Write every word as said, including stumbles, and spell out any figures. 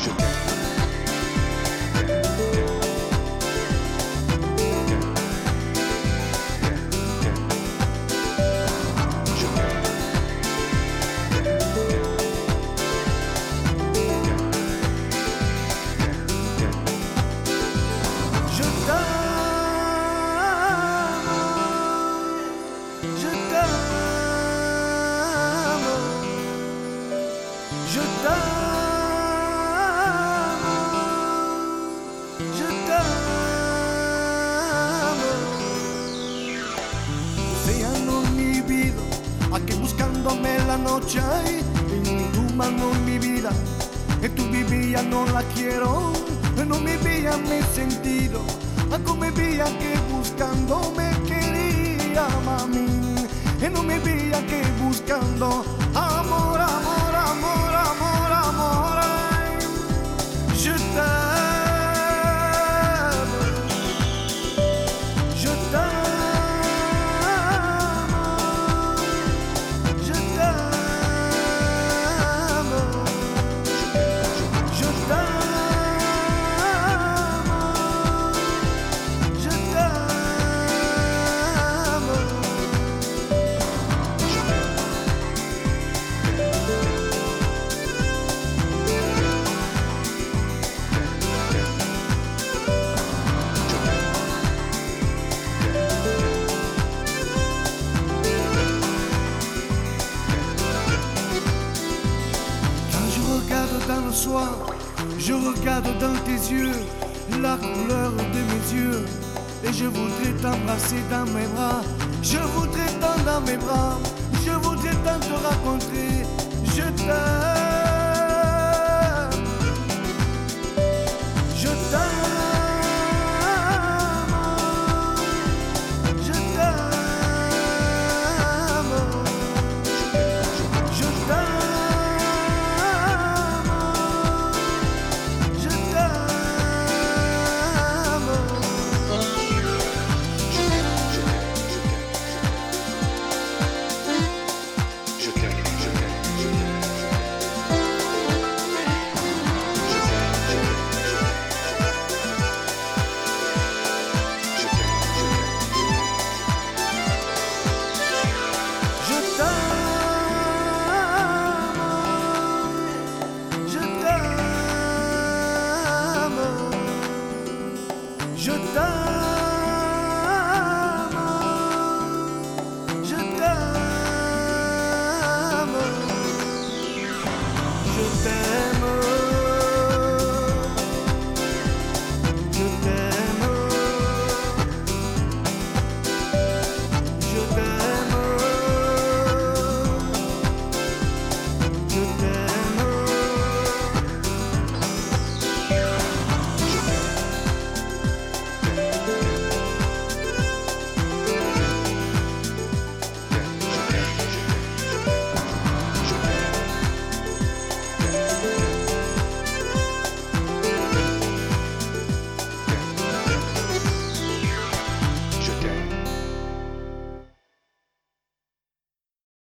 je t'aime. Je t'aime, je t'amo. Océano en mi vida, aquí buscándome la noche en tu mano en mi vida, en tu vivía no la quiero, no mi vida mi sentido, con mi vida que buscando me quería mami, no mi vida que buscando amor, amor, amor, amor, amor, ay, je t'aime, je t'aime, je t'aime, je t'aime, je t'aime. Dans le soir, je regarde dans tes yeux la couleur de mes yeux et je voudrais t'embrasser dans mes bras, je voudrais t'en dans mes bras.